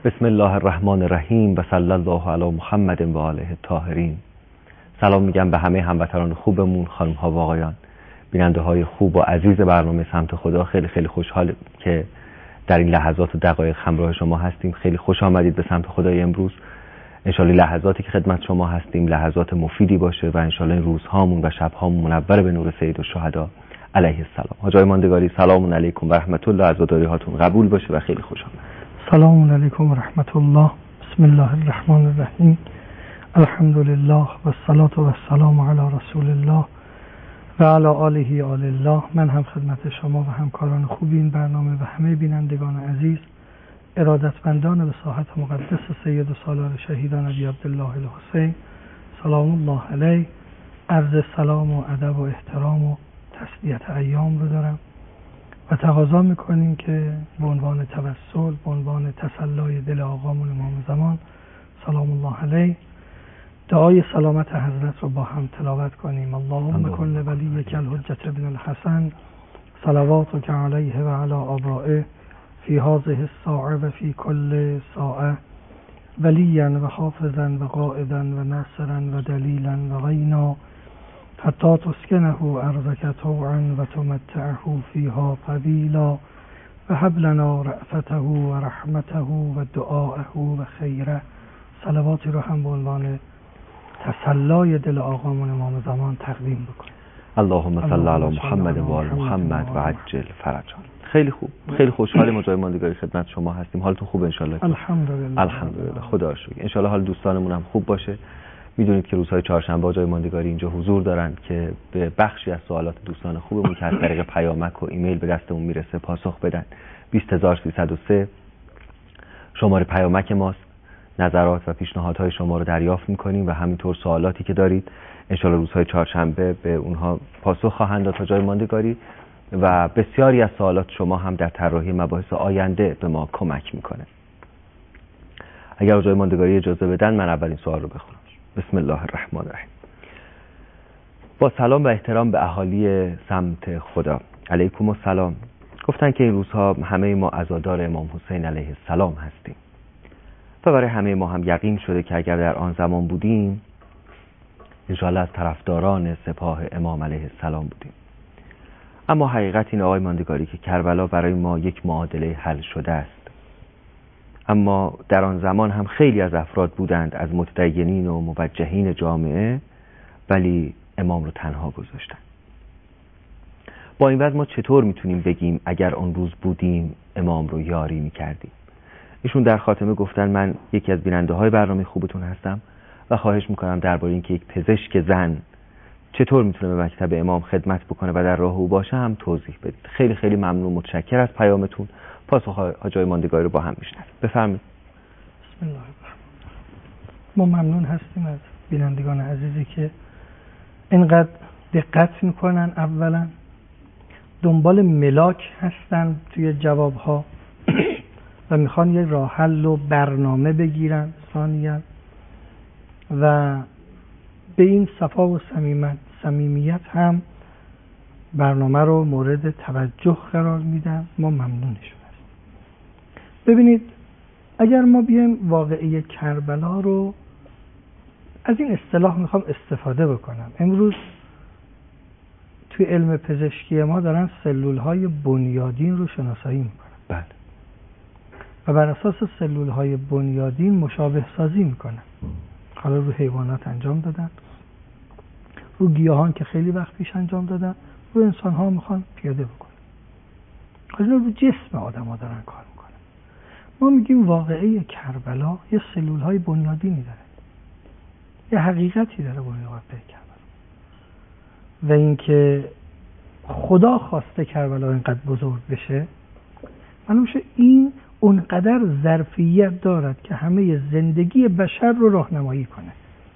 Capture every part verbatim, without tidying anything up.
بسم الله الرحمن الرحیم و صلی الله علی محمد و آله الطاهرین. سلام میگم به همه هموطنان خوبمون، خانم ها و آقایان، بیننده های خوب و عزیز برنامه سمت خدا. خیلی خیلی خوشحالم که در این لحظات و دقایق همراه شما هستیم. خیلی خوش آمدید به سمت خدای امروز. انشالله لحظاتی که خدمت شما هستیم لحظات مفیدی باشه و انشالله این روزهامون و شبهامون منور به نور سید الشهدا علیه السلام. حاجای ماندگاری، سلام علیکم و رحمت الله. عزاداری هاتون قبول باشه و خیلی خوش آمد. سلام علیکم و رحمت الله. بسم الله الرحمن الرحیم. الحمد لله و الصلاة و السلام علی رسول الله و علی آله آل الله. من هم خدمت شما و همکاران خوبی این برنامه و همه بینندگان عزیز، ارادتمندان به ساحت مقدس سید و سالار شهیدان ابی عبدالله الحسین سلام الله علیه عرض سلام و ادب و احترام و تسلیت ایام رو دارم و تقاضا میکنیم که به عنوان توسل، به عنوان تسلای دل آقامون امام زمان سلام الله علیه دعای سلامت حضرت رو با هم تلاوت کنیم. اللهم کن ولیک الحجة ابن الحسن صلواتک علیه و علی آبائه فی هذه الساعه و فی کل ساعه ولیا و حافظا و قائدا و ناصرا و دلیلا و غینا حتی تسکنه ارضک طوعا و تمتعه فیها طویلا و هب لنا رأفته و رحمته و دعاءه و خیره. صلواتی رو هم به عنوان تسلای دل آقامون امام زمان تقدیم بکنیم. اللهم صل علی محمد و آل محمد و عجل فرجا. خیلی خوب، خیلی خوشحالیم حجای ماندگاری خدمت شما هستیم. حالتون خوبه انشالله؟ الحمدلله الحمدلله، خدا رو شکر. انشالله حال دوستانمون هم خوب باشه. میدونید که روزهای چهارشنبه حجای ماندگاری اینجا حضور دارن که به بخشی از سوالات دوستان خوبمون که از طریق پیامک و ایمیل به دستمون میرسه پاسخ بدن. بیست هزار و سیصد و سه شماره پیامک ماست. نظرات و پیشنهادهای شما رو دریافت میکنیم و همینطور سوالاتی که دارید انشالله روزهای چهارشنبه به اونها پاسخ خواهند داد حجای ماندگاری و بسیاری از سوالات شما هم در طراحی مباحث آینده به ما کمک میکنه. اگر حجای ماندگاری اجازه بدن من اولین سوال رو بخونم. بسم الله الرحمن الرحیم. با سلام و احترام به اهالی سمت خدا. علیکم السلام. گفتن که این روزها همه ما عزادار امام حسین علیه السلام هستیم و برای همه ما هم یقین شده که اگر در آن زمان بودیم انشاءالله از طرفداران سپاه امام علیه السلام بودیم. اما حقیقت این آقای ماندگاری که کربلا برای ما یک معادله حل شده است. اما در آن زمان هم خیلی از افراد بودند از متدینین و موجهین جامعه ولی امام رو تنها گذاشتن. با این وضع ما چطور میتونیم بگیم اگر آن روز بودیم امام رو یاری میکردیم؟ ایشون در خاتمه گفتن من یکی از بیننده های برنامه خوبتون هستم و خواهش میکنم درباره اینکه یک پزشک زن چطور میتونه به مکتب امام خدمت بکنه و در راه او باشه هم توضیح بدید. خیلی خیلی ممنون، متشکر از پیامتون. پاسخ حجای ماندگاری رو با هم میشنویم. بفرمایید. بسم الله الرحمن. ما ممنون هستیم از بینندگان عزیزی که اینقدر دقت میکنن، اولا دنبال ملاک هستن توی جوابها و میخوان یه راه حل و برنامه بگیرن، ثانیاً و به این صفا و صمیمیت هم برنامه رو مورد توجه قرار میدن. ما ممنونشون هستیم. ببینید اگر ما بیایم واقعه کربلا رو از این اصطلاح میخوام استفاده بکنم. امروز توی علم پزشکی ما دارن سلول های بنیادین رو شناسایی میکنن. بله. و بر اساس سلول های بنیادین مشابه سازی میکنن. حالا رو حیوانات انجام دادن، رو گیاهان که خیلی وقت پیش انجام دادن، رو انسان ها میخوان پیاده بکنن. حالا رو جسم آدم ها دارن کار میکنن. ما میگیم واقعه کربلا یه سلول های بنیادینی داره، یه حقیقتی داره واقعه کربلا و اینکه خدا خواسته کربلا اینقدر بزرگ بشه، منوشه این اونقدر ظرفیت دارد که همه زندگی بشر رو راهنمایی کنه.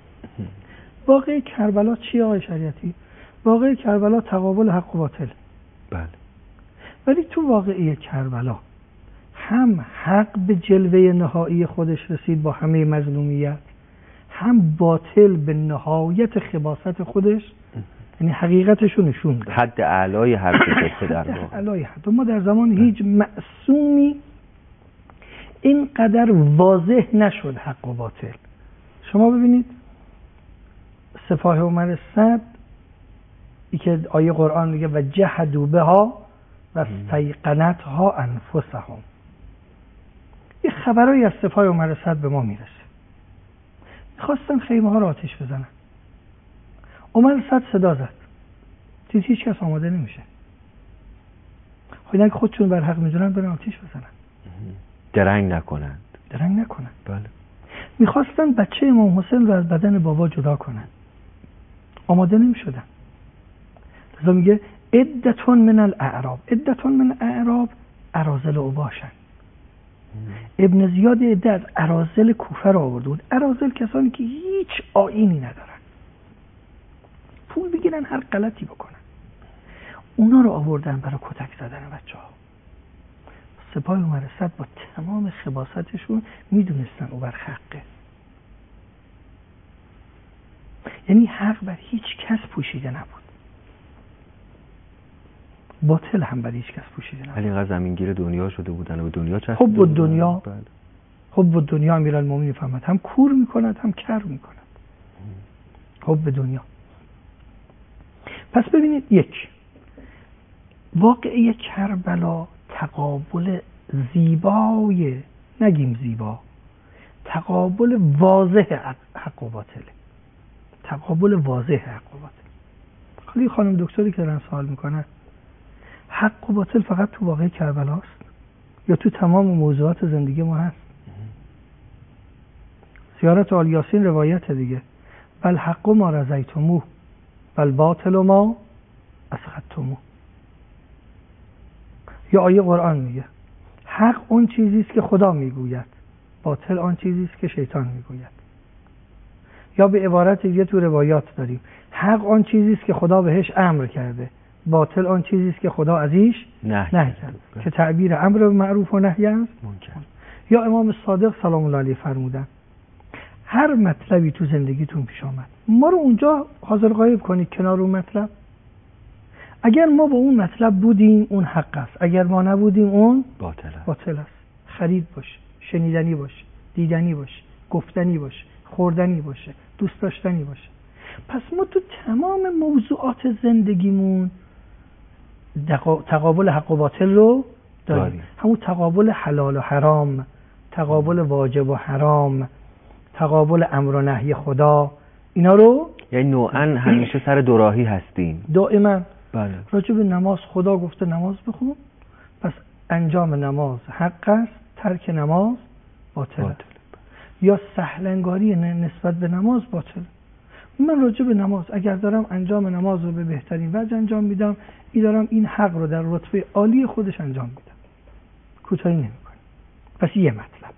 واقعه کربلا چیه آقای شریعتی؟ واقعه کربلا تقابل حق و باطل. بله. ولی تو واقعه کربلا هم حق به جلوه نهایی خودش رسید با همه مظلومیت، هم باطل به نهایت خباثت خودش، یعنی حقیقتش رو نشون داد. حد اعلای هر چیزی در واقع. حد اعلای حد. ما در زمان هیچ معصومی اینقدر واضح نشد حق و باطل. شما ببینید سپاه عمر صد ای که آیه قرآن میگه و جحدوا بها و استیقنتها انفسهم، یه خبرایی از سپاه عمر صد به ما میرسه، میخواستن خیمه ها رو آتش بزنن. عمر صد صدا زد، دید هیچ کس آماده نمیشه. خواهیدن که خودشون بر حق میدونن برن آتش بزنن، درنگ نکنند درنگ نکنند. بله. میخواستن بچه امام حسین رو از بدن بابا جدا کنن، آماده نمیشدن. لذا میگه عدتون من الاعراب، عدتون من الاعراب اراذل اوباشن. ابن زیاد عده از اراذل کوفه رو آورده بود. اراذل کسانی که هیچ آیینی ندارن، پول بگیرن هر غلطی بکنن، اونا رو آوردن برای کتک زدن بچه ها. سپاه عمر صد با تمام خباثتشون میدونستن او بر حقه، یعنی حق بر هیچ کس پوشیده نبود، باطل هم بر هیچ کس پوشیده نبود. ولی اینقدر زمینگیر دنیا شده بودن و به دنیا چسبیده حب بودن. دنیا، بله. حب دنیا امیرالمومنین فهمد هم کور میکند هم کر میکند. حب دنیا. پس ببینید یک واقعه کربلا تقابل زیبای، نگیم زیبا، تقابل واضح حق و باطله، تقابل واضح حق و باطل. خیلی خانم دکتری که دارن سوال میکنن حق و باطل فقط تو واقعه کربلاست یا تو تمام موضوعات زندگی ما هست؟ زیارت آل یاسین روایت دیگه، بل حق ما رضیتموه بل باطل ما اسخطتموه. یا آیه قرآن میگه حق اون چیزی است که خدا میگوید، باطل آن چیزی است که شیطان میگوید. یا به عبارت دیگه تو روایات داریم حق آن چیزی است که خدا بهش امر کرده، باطل آن چیزی است که خدا ازش نهی کرده، که تعبیر امر به معروف و نهی است منکر. یا امام صادق سلام الله علیه فرمودن هر مطلبی تو زندگیتون پیش آمد ما رو اونجا حاضر غایب کنید کنار اون مطلب. اگر ما با اون مطلب بودیم اون حق است، اگر ما نبودیم اون باطل است. باطل است. خرید باشه، شنیدنی باشه، دیدنی باشه، گفتنی باشه، خوردنی باشه، دوست داشتنی باشه. پس ما تو تمام موضوعات زندگیمون تقابل حق و باطل رو داریم, داریم. همون تقابل حلال و حرام، تقابل واجب و حرام، تقابل امر و نهی خدا، اینا رو یعنی نوعاً همیشه سر دوراهی هستیم دائما. بله. راجع به نماز خدا گفته نماز بخون، پس انجام نماز حق است، ترک نماز باطل است. یا سهلنگاری نسبت به نماز باطل. من راجع به نماز اگر دارم انجام نماز رو به بهترین وجه انجام میدم، ای دارم این حق رو در رتبه عالی خودش انجام میدم، کوتاهی نمیکنم. پس یه مطلب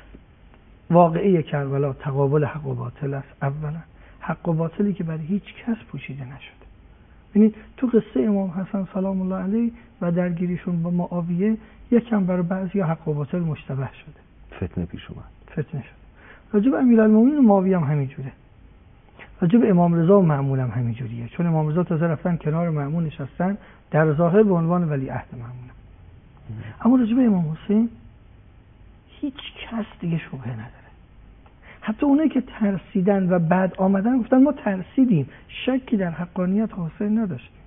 واقعه کربلا تقابل حق و باطل است. اولا حق و باطلی که برای هیچ کس پوشیده نشده. ببینید تو قصه امام حسن سلام الله علیه و درگیریشون با معاویه یکم برای بعضی حق و باطل مشتبه شده، فتنه پیش اومد، فتنه شد. راجب امیرالمومنین و معاویه هم همینجوره، راجب امام رضا و مأمون هم همینجوریه، چون امام رضا تازه رفتن کنار مأمون نشستن در ظاهر به عنوان ولی عهد مأمون. اما راجب امام حسین هیچ کس دیگه شبهه نداره. حتی اونایی که ترسیدن و بعد آمدن گفتن ما ترسیدیم، شکی در حقانیت حسین نداشتیم،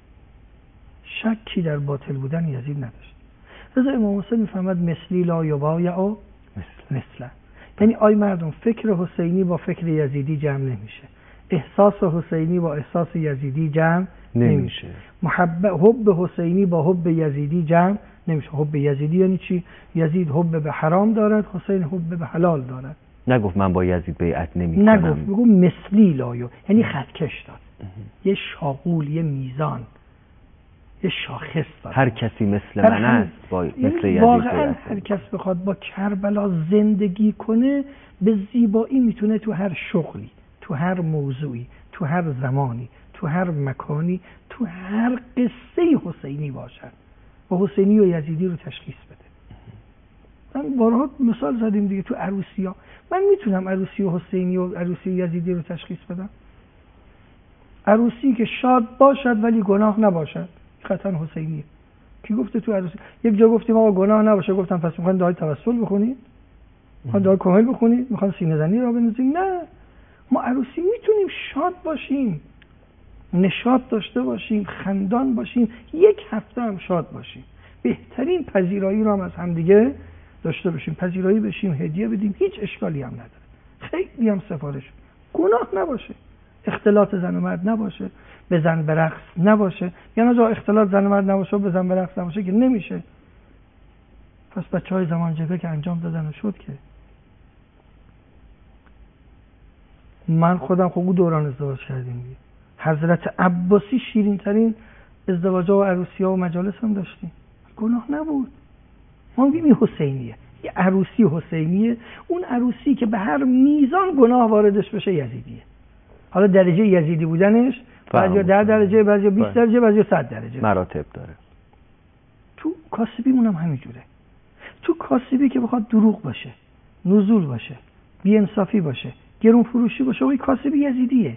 شکی در باطل بودن یزید نداشتیم. لذا امام حسین میفهمد مثلی لا یبایع و مثلا، یعنی آی مردم فکر حسینی با فکر یزیدی جمع نمیشه، احساس حسینی با احساس یزیدی جمع نمیشه، محبت حب حسینی با حب یزیدی جمع نمیشه. حب یزیدی یعنی چی؟ یزید حب به حرام دارد، حسین حب به حلال دارد. نگفت من با یزید بیعت نمی‌کنم، نگفت، میگو مثلی لایو، یعنی خطکش داد، یه شاغول، یه میزان، یه شاخص داد. هر کسی مثل من است با مثل یزید. واقعا هر کس بخواد با کربلا زندگی کنه به زیبایی میتونه تو هر شغلی، تو هر موضوعی، تو هر زمانی، تو هر مکانی، تو هر قصه حسینی باشد و حسینی و یزیدی رو تشخیص بده. من بارها مثال زدیم دیگه تو عروسی ها. من میتونم عروسی و حسینی و عروسی و یزیدی رو تشخیص بدم؟ عروسی که شاد باشد ولی گناه نباشد قطعا حسینیه. کی گفته تو عروسی؟ یک جا گفتیم آقا گناه نباشه، گفتم پس میخواین دعای توسل بخونید؟ میخوان دعای کامل بخونید، میخوان سینه زنی را بنویسیم. نه، ما عروسی میتونیم شاد باشیم، نشاط داشته باشیم، خندان باشیم، یک هفته هم شاد باشیم. بهترین پذیرایی رو هم از همدیگه داشته باشیم، پذیرایی بشیم، هدیه بدیم، هیچ اشکالی هم نداره. خیلی هم سفارش، گناه نباشه، اختلاط زن و مرد نباشه، بزن به رقص نباشه. یعنی جا اختلاط زن و مرد نباشه و بزن به رقص نباشه که نمیشه. پس بچه های زمان جبه که انجام دادن و شد که من خودم خوب دوران ازدواج کردیم. حضرت عباسی شیرین ترین ازدواج‌ها و عروسی‌ها و مجالس هم داشتیم، گناه نبود. ما میگیم این حسینیه، یه عروسی حسینیه. اون عروسی که به هر میزان گناه واردش بشه یزیدیه. حالا درجه یزیدی بودنش بعضی ده درجه، بعضی بیست درجه، بعضی صد درجه مراتب داره. تو کاسبیمون هم همینجوره. تو کاسبی که بخواد دروغ باشه، نزول باشه، بی‌انصافی باشه، گرون فروشی باشه، این کاسبی یزیدیه.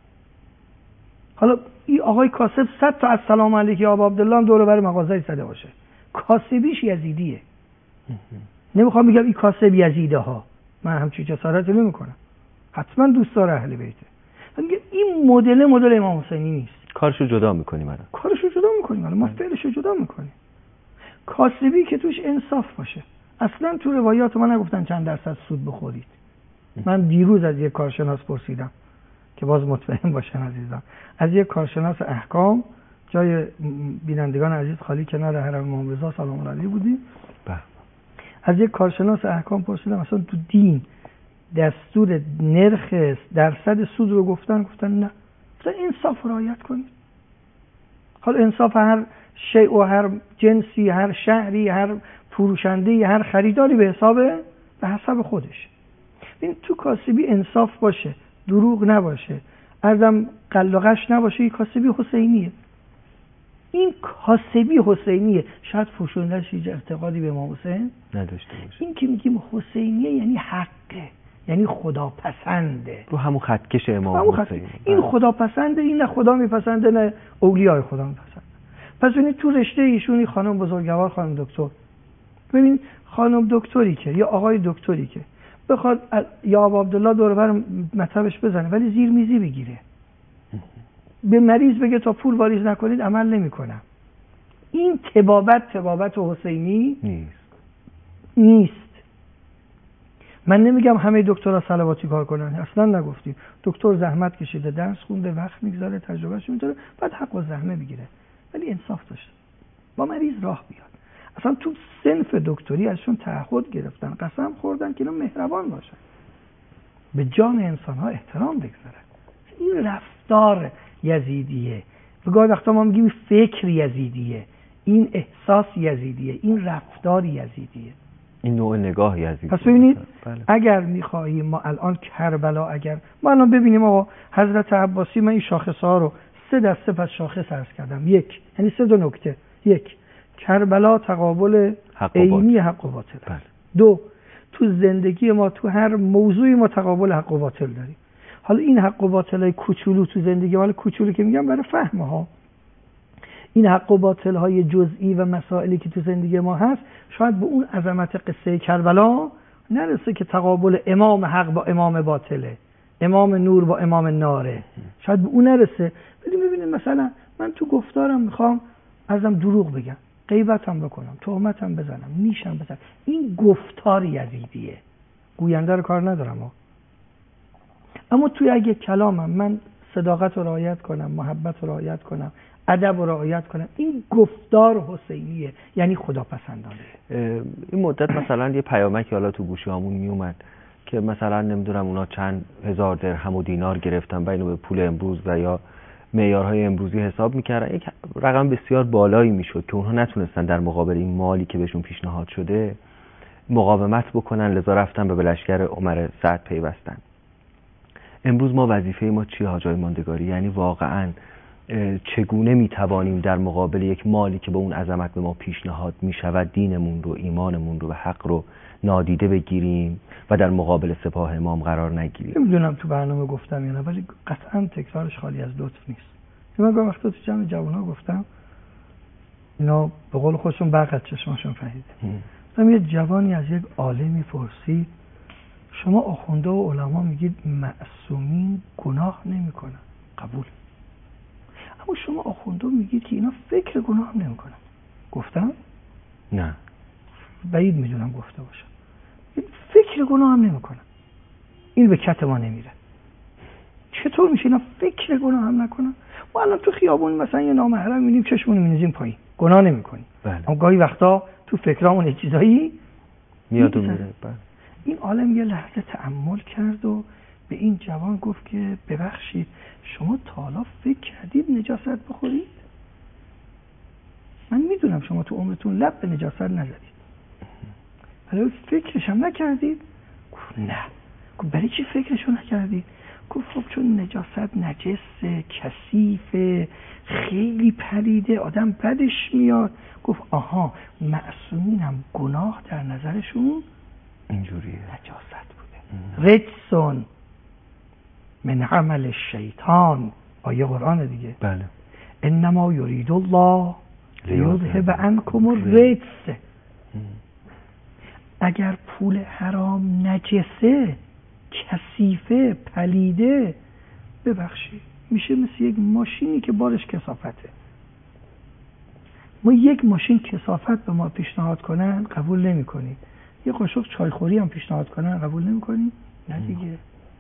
حالا این آقای کاسب صد تا السلام علیک یا ابا عبدالله هم دور بر مغازه زده باشه، کاسبیش یزیدیه. نمیخوام بگم این کاسب یزیده ها، من همچین جسارتی نمیکنم، حتما دوست داره اهل بیته. میگم این مدل مدل امام حسینی نیست. کارشو جدا میکنیم الان. کارشو جدا میکنیم الان، ما فعلشو جدا میکنیم. کاسبی که توش انصاف باشه. اصلا تو روایات ما نگفتن چند درصد سود بخورید. من دیروز از یک کارشناس پرسیدم که باز مطمئن باشن عزیزان، از یک کارشناس احکام، جای بینندگان عزیز خالی کنار حرم امام رضا سلام الله علیه بودیم، از یک کارشناس احکام پرسیدم اصلا تو دین دستور نرخ درصد سود رو گفتن؟ گفتن نه، مثلا انصاف رعایت کنید. حالا انصاف هر شیء و هر جنسی، هر شهری، هر فروشنده‌ای، هر خریداری به حساب به حسب خودش. این تو کاسبی انصاف باشه، دروغ نباشه، ازم قلقش نباشه، این کاسبی حسینیه. این کاسبی حسینیه. شاید فوشوندهش هیچ اعتقادی به امام حسین نداشته باشه. این که میگیم حسینیه یعنی حقه، یعنی خدا پسنده، رو همون خطکش امام حسین. این خدا پسنده، این نه خدا میپسنده نه اولیای خدا میپسنده. پس ببینید تو رشته ایشونی خانم بزرگوار، خانم دکتر، ببین خانم دکتری که یا آقای دکتری که بخواد یا ابا عبدالله دور بر مطبش بزنه ولی زیر میزی بگیره، به مریض بگه تا پول واریز نکنید عمل نمیکنم، این طبابت طبابت حسینی نیست. نیست. من نمیگم همه دکترها صلواتی کار کنن، اصلا نگفتیم. دکتر زحمت کشیده، درس خونده، وقت میگذاره، تجربهش میذاره، بعد حق و زحمه بگیره، ولی انصاف داشته با مریض راه بیاد. اصلا تو صنف دکتری ازشون تعهد گرفتن، قسم خوردن که اینا مهربان باشن، به جان انسان‌ها احترام بگذارن. این رفتار یزیدیه. به گاهی وقتا ما میگیم فکر یزیدیه، این احساس یزیدیه، این رفتار یزیدیه، این نوع نگاه یزیدیه. پس ببینید بله. اگر میخواهیم ما الان کربلا، اگر ما الان ببینیم آقا حضرت عباسی، من این شاخص‌ها رو سه دسته پس شاخص عرض کردم. یک، یعنی سه دو نکته. یک، کربلا تقابل عینی حق و باطل. بله. دو، تو زندگی ما تو هر موضوعی ما تقابل حق و باطل داریم. حالا این حق و باطلای کوچولو تو زندگی ما، کوچولو که میگم برای فهم ها، این حق و باطل های جزئی و مسائلی که تو زندگی ما هست شاید به اون عظمت قصه کربلا نرسه که تقابل امام حق با امام باطله، امام نور با امام ناره، شاید به اون نرسه. ولی ببینید مثلا من تو گفتارم میخوام ازم دروغ بگم، غیبتم بکنم، تهمتم بزنم، نیشم بزنم، این گفتار یزیدیه، گوینده رو کار ندارم ها. اما توی اگه کلامم من صداقت رو رعایت کنم، محبت رو رعایت کنم، ادب رو رعایت کنم، این گفتار حسینیه، یعنی خدا پسندانه. این مدت مثلا یه پیامکی حالا تو گوشیامون میومد که مثلا نمیدونم اونا چند هزار درهم و دینار گرفتن و اینو به پول امروز و یا معیارهای امروزی حساب میکردن، یک رقم بسیار بالایی میشد که اونها نتونستن در مقابل این مالی که بهشون پیشنهاد شده مقاومت بکنن، لذا رفتن به لشکر عمر سعد پیوستن. امروز ما وظیفه ما چیه حاجای ماندگاری؟ یعنی واقعا چگونه میتوانیم در مقابل یک مالی که به اون عظمت به ما پیشنهاد میشود دینمون رو، ایمانمون رو و حق رو نادیده بگیریم و در مقابل سپاه امام قرار نگیریم؟ نمیدونم تو برنامه گفتم یا نه، ولی قطعا تکرارش خالی از لطف نیست. من گاهی وقتا تو جمع جوان‌ها گفتم، اینا به قول خودشون برق از چشماشون فهمیده. مثلا یه جوانی از یک عالمی پرسید شما آخونده و علما میگید معصومین گناه نمیکنن، قبول. اما شما آخونده میگید که اینا فکر گناه نمیکنن. گفتم؟ نه. بعید میدونم گفته باشم. فکر گناه هم نمیکنن. این به کت ما نمیره. چطور میشه اینا فکر گناه هم نکنن؟ ما الان تو خیابون مثلا یه نامحرم میبینیم چشمون می‌ریزیم پایین، گناه نمی‌کنیم. بله. اما گاهی وقتا تو فکرامون یه چیزایی میاد و میره. بله. این عالم یه لحظه تأمل کرد و به این جوان گفت که ببخشید شما تا حالا فکر کردید نجاست بخورید؟ من میدونم شما تو عمرتون لب به نجاست نزدید، ولی فکرش هم نکردید؟ گفت نه. گفت برای چی فکرشو نکردید؟ گفت خب چون نجاست نجسه، کثیفه، خیلی پلیده، آدم بدش میاد. گفت آها، معصومین هم گناه در نظرشون اینجوریه، نجاست بوده. رجسون من عمل الشیطان، آیه قرآن دیگه. بله. انما یرید الله لیذهب عنکم الرجس. اگر پول حرام نجسه، کثیفه، پلیده، ببخشید میشه مثل یک ماشینی که بارش کثافته. ما یک ماشین کثافت به ما پیشنهاد کنن قبول نمی کنیم. یه قاشق چایخوری هم پیشنهاد کنن قبول نمی کنیم؟ نه دیگه.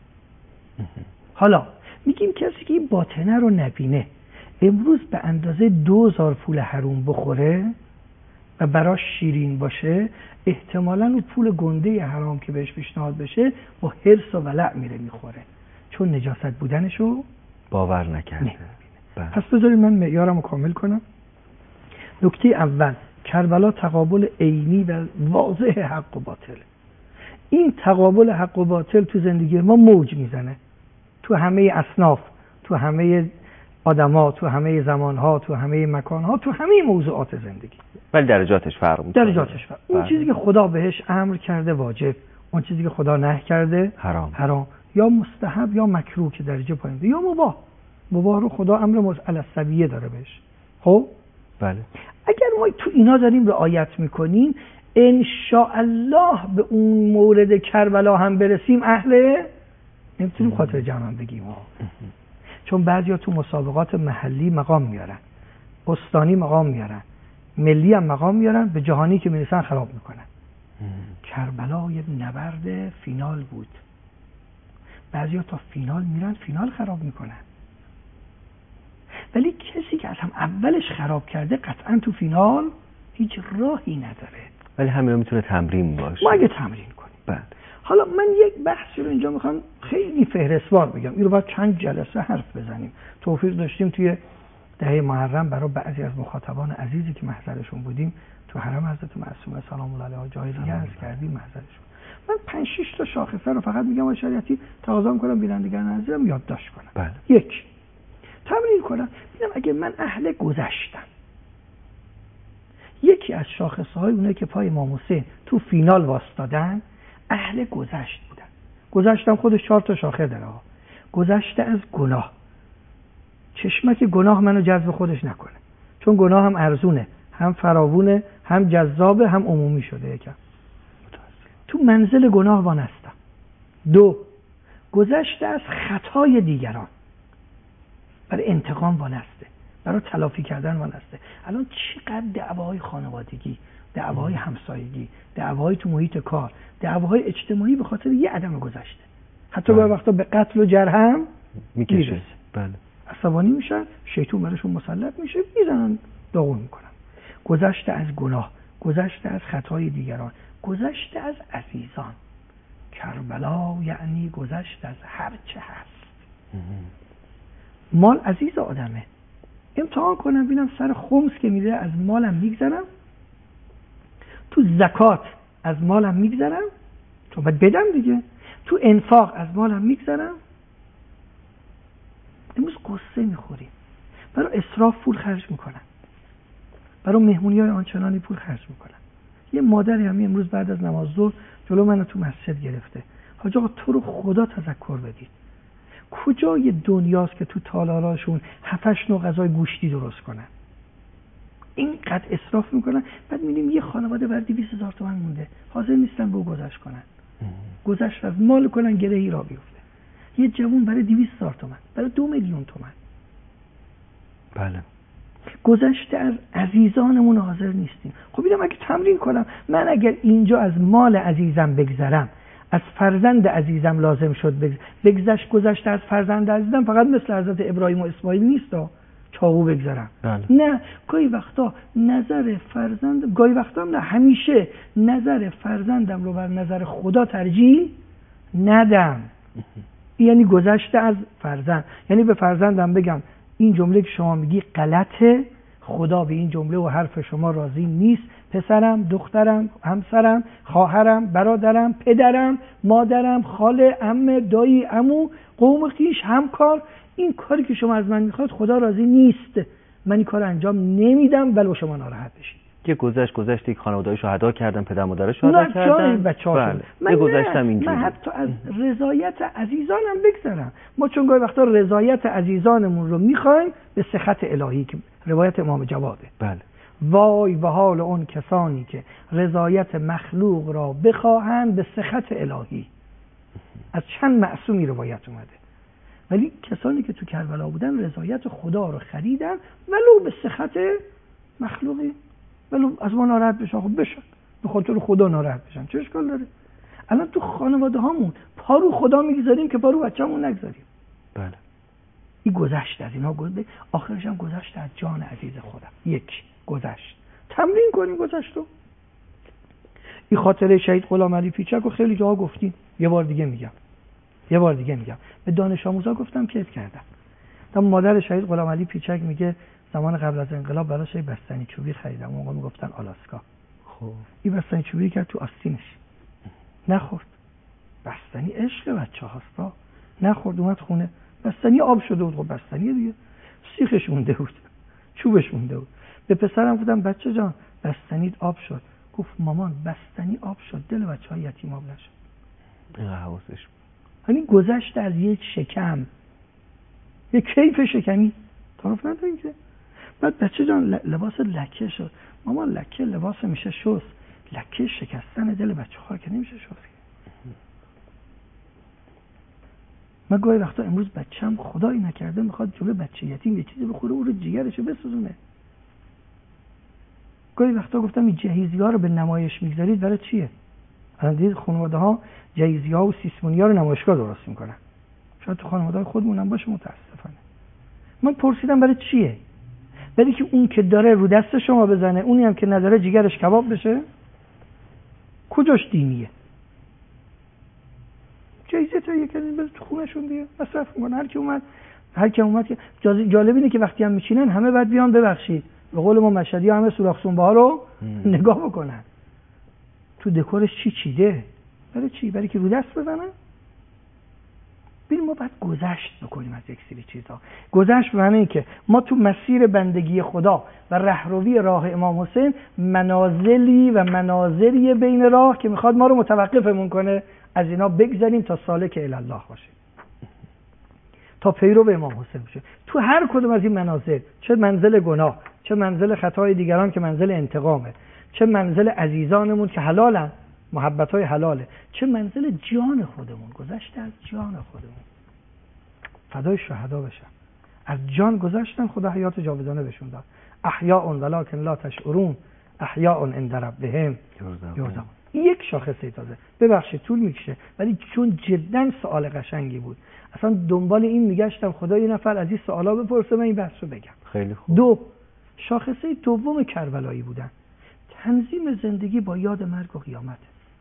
حالا میگیم کسی که این باطنه رو نبینه امروز به اندازه دوزار پول حروم بخوره و براش شیرین باشه، احتمالاً اون پول گنده حرام که بهش پیشنهاد بشه با حرص و ولع میره میخوره، چون نجاست بودنشو باور نکرده. پس بذارید من معیارم رو کامل کنم. نکته اول، کربلا تقابل عینی و واضح حق و باطل. این تقابل حق و باطل تو زندگی ما موج میزنه، تو همه اصناف، تو همه آدما، تو همه زمانها، تو همه مکانها، تو همه موضوعات زندگی. ولی درجاتش فرق میکنه. درجاتش فرق. اون چیزی که خدا بهش امر کرده واجب، اون چیزی که خدا نهی کرده حرام. حرام، یا مستحب یا مکروه که درجه پایینه، یا مباح. مباح رو خدا امر مسئله السبیه داره بهش. خب بله. اگر ما تو اینا داریم رعایت میکنیم، ان شاء الله به اون مورد کربلا هم برسیم اهل نمیتونیم خاطر جمع بگیم ها. چون بعضیا تو مسابقات محلی مقام میارن، استانی مقام میارن، ملی هم مقام میارن، به جهانی که میرسن خراب میکنن. کربلا یه نبرد فینال بود. بعضیا تا فینال میرن، فینال خراب میکنن. ولی کسی که از هم اولش خراب کرده قطعا تو فینال هیچ راهی نداره. ولی همه میتونه تمرین باشه. ما اگه تمرین کنیم. بله. حالا من یک بحثی رو اینجا میخوام خیلی فهرستوار بگم. این رو باید چند جلسه حرف بزنیم. توفیق داشتیم توی دهه محرم برای بعضی از مخاطبان عزیزی که محضرشون بودیم تو حرم حضرت معصومه سلام الله علیها جای دیگه عرض کردیم محضرشون. من پنج شش تا شاخصه رو فقط میگم و شریعتی تقاضا میکنم بینندگان عزیزم یادداشت کنم. بله. یک، تمرین کنم ببینم اگه من اهل گذشتم. یکی از شاخصه های اونه که پای امام حسین تو فینال واسطادن اهل گذشت بودن. گذشتم خودش چهار تا شاخه داره. گذشته از گناه. چشمک گناه منو جذب خودش نکنه، چون گناه هم ارزونه، هم فراوونه، هم جذابه، هم عمومی شده. یکم تو منزل گناه وانستم. دو، گذشته از خطای دیگران، برای انتقام وانسته، برای تلافی کردن وانسته. الان چقدر دعواهای خانوادگی، دعواهای همسایگی، دعواهای تو محیط کار، دعواهای اجتماعی به خاطر یه عدم گذشته، حتی گاهی وقتا به قتل و جرح هم میکشه. بله. عصبانی میشن، شیطان براشون مسلط میشه، میزنن، داغون میکنن. گذشته از گناه، گذشته از خطای دیگران، گذشته از عزیزان. کربلا یعنی گذشته از هر چه هست. مال عزیز آدمه. امتحان کنم ببینم سر خمس که میده از مالم میگذرم، تو زکات از مالم میگذرم، چون باید بدم دیگه، تو انفاق از مالم میگذرم. امروز قصه میخوریم، برای اسراف پول خرج میکنن، برای مهمونی های آنچنانی پول خرج میکنن. یه مادری هم امروز بعد از نماز ظهر جلو منو تو مسجد گرفته، حاج آقا تو رو خدا تذکر بدید، کجای دنیاست که تو تالاراشون هفتش نوع غذای گوشتی درست کنن؟ اینقدر اسراف میکنن. بعد میبینیم یه خانواده بر دویست هزار تومان مونده، حاضر نیستن به او گذشت کنن. گذشت از مال کنن گرهی را بیفته. یه جوون برای دویست هزار تومان، برای دو میلیون تومان. بله. گذشته از عزیزانمون حاضر نیستیم. خب اینم اگه تمرین کنم، من اگر اینجا از مال عزیزم بگذرم، از فرزند عزیزم لازم شد بگذشت گذشته از فرزند عزیزم فقط مثل حضرت ابراهیم و اسماعیل نیست ها چاقو بگذرم. بله. نه، گاهی وقتا نظر فرزند، گاهی وقتا نه، همیشه نظر فرزندم رو بر نظر خدا ترجیح ندم. یعنی گذشته از فرزند، یعنی به فرزندم بگم این جمله که شما میگی غلطه، خدا به این جمله و حرف شما راضی نیست، پسرم، دخترم، همسرم، خواهرم، برادرم، پدرم، مادرم، خاله، عمه، دایی، عمو، قوم خویش، همکار، این کاری که شما از من میخواد خدا راضی نیست، من این کار انجام نمیدم ولو شما ناراحت بشید. که گذشت گذشت یک خانواده‌ای شهدا کردن، پدر مادرش شهدا کردن، بچه‌هاشون. من گذشتم اینجوری. من حتی از رضایت عزیزانم بگذرم. ما چون گاهی وقتا رضایت عزیزانمون رو میخوایم به سخط الهی که روایت امام جواده. بله. وای به حال اون کسانی که رضایت مخلوق را بخواهند به سخط الهی. از چند معصومی روایت اومده. ولی کسانی که تو کربلا بودن رضایت خدا رو خریدن ولو به سخط مخلوقی، ولو از ما ناراحت بشن، خب بشن، به خاطر خدا ناراحت بشن، چه اشکال داره؟ الان تو خانواده هامون پارو خدا میگذاریم که پارو بچه‌مون نگذاریم. بله. این گذشت از اینا گذشت، آخرش هم گذشت از جان عزیز خودم. یک گذشت. تمرین کنیم گذشت رو. این خاطره شهید غلام علی پیچک رو خیلی جاها گفتیم، یه بار دیگه میگم. یه بار دیگه میگم. به دانش آموزا گفتم کیف کردم. تا مادر شهید غلام علی پیچک میگه زمان قبل از انقلاب براش یه بستنی چوبی خریدم، اون موقع میگفتن آلاسکا. خب این بستنی چوبی کرد تو آستینش. نخورد. بستنی عشق بچه‌هاست. نخورد، اومد خونه. بستنی آب شده بود. خب بستنی دیگه. سیخش مونده بود. چوبش مونده بود. به پسرم گفتم بچه جان بستنیت آب شد. گفت مامان بستنی آب شد، دل بچه‌ها یتیم آب نشد. این حواسش. یعنی گذشت از یک شکم، یک کیف شکمی طرف نداریم که. بعد بچه جان لباس لکه شد. مامان لکه لباس میشه شست، لکه شکستن دل بچه‌ها که نمیشه شست. من گاهی وقتا امروز بچه‌م خدایی نکرده میخواد جلوی بچه یتیم یه چیزی بخوره او رو جیگرشو بسوزونه. گاهی وقتا گفتم این جهیزی‌ها رو به نمایش میگذارید برای چیه؟ الان دید خانواده‌ها جهیزی‌ها و سیسمونی‌ها رو نمایشگاه درست میکنن. شاید تو خانواده خودمون هم باشه متاسفانه. من پرسیدم برای چیه؟ برای که اون که داره رو دست شما بزنه، اونی هم که نداره جیگرش کباب بشه؟ کجاش دینیه؟ جایزه تا یک کنین بره تو خونه‌شون دیگه مصرف میکنن. هر کی اومد هر کی اومد که جالب اینه که وقتی هم میشینن همه بعد بیان ببخشید به قول ما مشهدی همه سوراخ سنبه‌ها رو نگاه بکنن. تو دکورش چی چیده؟ برای چی؟ برای که رو دست بزنن؟ ببین ما باید گذشت بکنیم از یک سری چیزا. گذشت به معنی این که ما تو مسیر بندگی خدا و رهروی راه امام حسین منازلی و مناظری بین راه که میخواد ما رو متوقفمون کنه، از اینا بگذاریم تا سالک الی الله باشیم، تا پیرو امام حسین باشیم. تو هر کدوم از این منازل، چه منزل گناه، چه منزل خطای دیگران که منزل انتقامه، چه منزل عزیزانمون که حلالن، محبت‌های حلاله، چه منزل جان خودمون، گذشته از جان خودمون، فدای شهدا بشن. از جان گذشتن، خدا حیات جاودانه بهشون داد. احیاء ولکن لا تشعرون، احیاء عند ربهم یرزقون. یک شاخصه تازه. ببخشید طول میکشه ولی چون جدا سوال قشنگی بود، اصلا دنبال این میگشتم خدا یه نفر از این سوالا بپرسه من این بحث رو بگم. خیلی خوب. دو، شاخصه دوم کربلایی بودن، تنظیم زندگی با یاد مرگ و قیامت.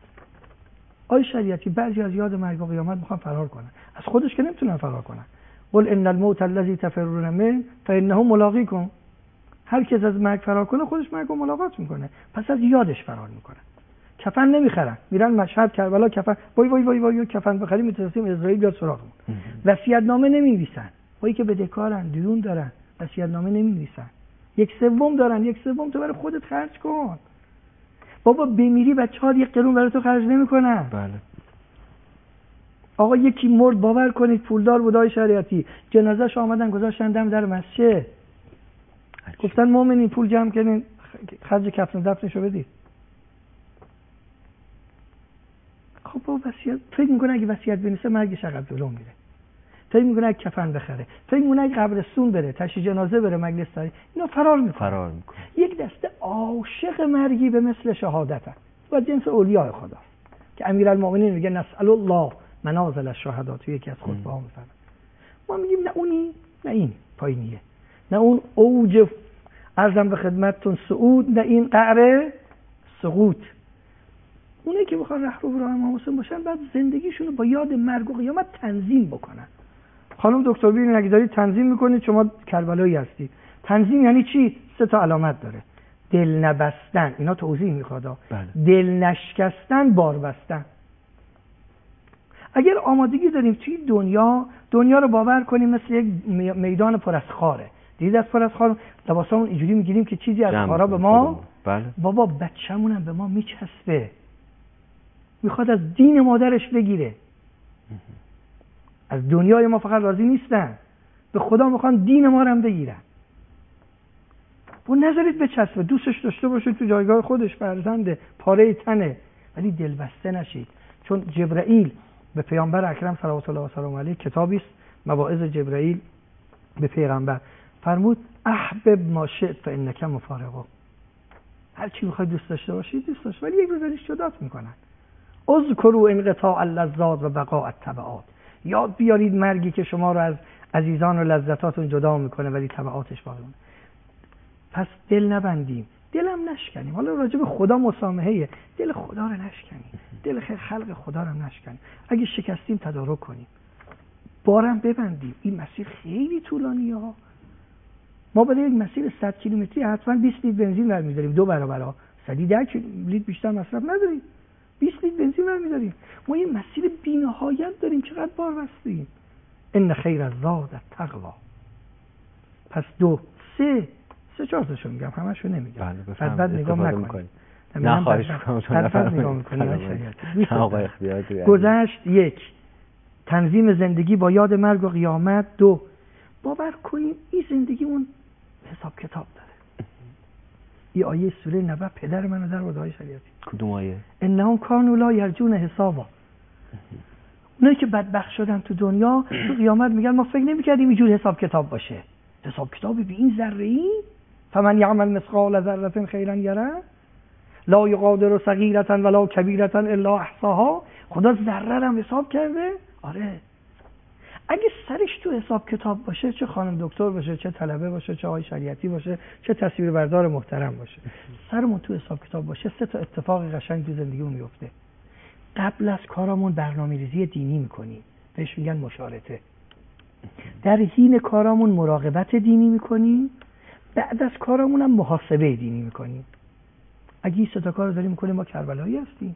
آی شریعتی بعضی از یاد مرگ و قیامت میخوان فرار کنن، از خودش که نمیتونن فرار کنن. قل ان الموت الذی تفرون منه فانه ملاقیکم. هر کس از مرگ فرار کنه خودش مرگ رو ملاقات میکنه، پس از یادش فرار میکنه. کفن نمیخرن، میرن مشهد کربلا کفن، وای وای وای وای کفن بخریم میترسیم اسرائیل بیاد سراغمون. وصیت نامه نمی‌نویسن، وای که بدهکارن دیون دارن، وصیت نامه نمی‌نویسن. یک سوم دارن، یک سوم تو برای خودت خرج کن. بابا بمیری بچه‌ها یک قرون برای تو خرج نمی‌کنن. بله. آقا یکی مرد باور کنید پولدار بودای شریعتی، جنازه‌ش آمدن گذاشتن دم در مسجد. گفتن مؤمنین پول جمع کنین خرج کفن دفنشو بدید. خب با وصیت فکر میکنه اگه وصیت بنویسه مرگش عقب جلو میره، فکر میکنه اگه کفن بخره، فکر میکنه اگه قبرستون بره، تشییع جنازه بره، مجلس تاریخ، اینا فرار میکنه. فرار میکنه. یک دسته عاشق مرگی به مثل شهادت هست و جنس اولیاء خدا که امیرالمومنین میگه نسأل الله منازل الشهدا، تو یکی از خطبه‌ها میفرمه. ما میگیم نه اونی نه این پایینیه، نه اون اوج عرضم به خدمتتون صعود، نه این قعر سقوط. اونایی که بخوان رهرو راه امام حسین باشن بعد زندگیشون رو با یاد مرگ و قیامت تنظیم بکنن. خانم دکتر ببینید اگه دارید تنظیم میکنید شما کربلایی هستی. تنظیم یعنی چی؟ سه تا علامت داره. دل نبستن، اینا توضیح میخواد. بله. دل نشکستن، بار بستن. اگر آمادگی داریم توی دنیا دنیا رو باور کنیم مثل یک میدان پر از خاره، دیدید از پر از خار لباسامون اینجوری میگیریم که چیزی از خارا به ما، بله. بابا بچه‌مون هم به ما میچسبه، میخواد از دین مادرش بگیره. از دنیای ما فقط راضی نیستن، به خدا میخوان دین ما رو هم بگیرن. و نذارید بچسبه، دوستش داشته باشید تو جایگاه خودش، فرزنده، پاره تنه، ولی دلبسته نشید. چون جبرائیل به پیامبر اکرم صلوات الله و سلام علیه کتابی است، مواعظ جبرائیل به پیغمبر، فرمود احبب ما شئت فانک مفارقه. هر چی میخواید دوست داشته باشید دوست داشت، ولی یک روز ازش جدات میکنن. اذکروا انقطاع اللذات و بقاء التبعات. یاد بیارید مرگی که شما رو از عزیزان و لذتاتون جدا میکنه ولی تبعاتش باقی مونه. پس دل نبندیم، دلم نشکنیم. حالا راجع به خدا مسامحه، دل خدا رو نشکنیم، دل خلق خدا رو نشکنیم. اگه شکستیم تدارک کنیم، بارم ببندیم. این مسیر خیلی طولانیه ها. ما برای یک مسیر صد کیلومتری حتما بیست لیتر بنزین برمی‌داریم، دو برابر ها. صد لیتر بیشتر مصرف نداریم، بیست لیتر بنزین برمی‌داریم. ما این مسیر بی‌نهایت داریم، چقدر بار بستیم. ان خیر الزاد التقوا. پس دو سه سه چهار تاشو میگم، همشو نمیگم. بله بعد نگاه نکنید. نه خواهش می‌کنم چون نفر نگاه می‌کنی. گذشت یک، تنظیم زندگی با یاد مرگ و قیامت. دو، باور کنیم این زندگیمون حساب کتاب داره. این آیه سوره نبأ پدر منو در آیه شریعتی. کدوم آیه؟ انهم کانوا لا یرجون حسابا. اونایی که بدبخت شدن تو دنیا تو قیامت میگن ما فکر نمی‌کردیم اینجور حساب کتاب باشه. حساب کتاب به این ذره‌ای؟ فمن یعمل مثقال ذره خیرا یره لا یغادر صغیرة ولا کبیرة الا احصاها. خدا ذره هم حساب کرده؟ آره. اگه سرش تو حساب کتاب باشه، چه خانم دکتر باشه، چه طلبه باشه، چه آقای شریعتی باشه، چه تصویربردار محترم باشه، سرمون تو حساب کتاب باشه، سه تا اتفاق قشنگ تو زندگیمون میفته. قبل از کارامون برنامه‌ریزی دینی میکنیم، بهش میگن مشارطه. در حین کارامون مراقبت دینی میکنیم، بعد از کارامون هم محاسبه دینی میکنیم. اگه این سه تا کارو داریم میکنیم ما کربلایی هستیم.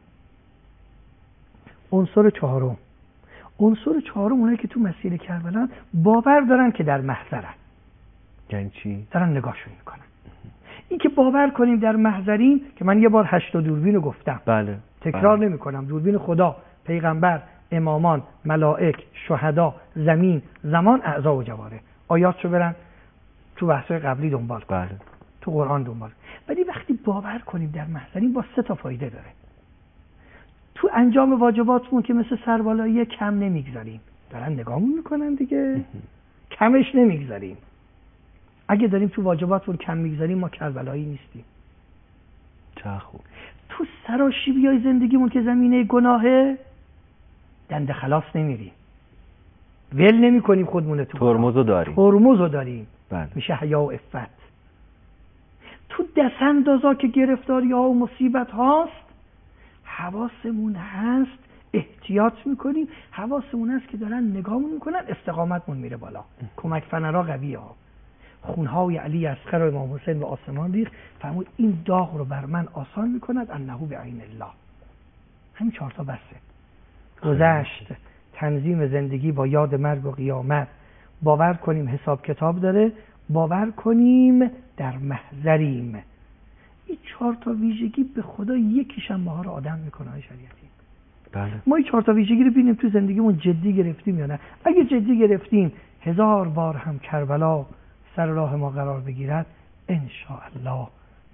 عنصر چهارم عنصر چهارم اونایی که تو مسیر کربلا باور دارن که در محضرن. یعنی چی؟ دارن نگاهشون میکنن. این که باور کنیم در محضریم که من یه بار هشت دوربین رو گفتم. بله. تکرار بله. نمی کنم. دوربین خدا، پیغمبر، امامان، ملائک، شهدا، زمین، زمان، اعضا و جواره. آیاتشو برن تو بحث‌های قبلی دنبال کن. بله. تو قرآن دنبال. ولی وقتی باور کنیم در محضریم با سه تا فایده داره. تو انجام واجباتمون که مثل سربالایی کم نمیگذاریم. دارن نگاهمون میکنن دیگه. کمش نمیگذاریم. اگه داریم تو واجباتمون کم میگذاریم ما کربلایی نیستیم. چه خوب. تو سراشیبیای زندگیمون که زمینه گناهه دنده خلاص نمیریم. ول نمی کنیم خودمون تو. ترمزو داریم. ترمزو داریم. بله. میشه حیا و عفت. تو دستاندازا که گرفتاری ها و مصیبت هاست حواسمون هست، احتیاط میکنیم، حواسمون هست که دارن نگاهمون میکنن، استقامتمون میره بالا. کمک فنرا قویه ها. خونهای علی اصغر و امام حسین به آسمان ریخت، فرمود این داغ رو بر من آسان میکند انه بعین الله. همین چهار تا بسه. گذشت تنظیم زندگی با یاد مرگ و قیامت، باور کنیم حساب کتاب داره، باور کنیم در محضریم. این چهار تا ویژگی به خدا یکیش هم ما رو آدم میکنه های شریعتی. بله. ما این چهار تا ویژگی رو ببینیم تو زندگیمون جدی گرفتیم یا نه. اگه جدی گرفتیم هزار بار هم کربلا سر راه ما قرار بگیرد ان شاء الله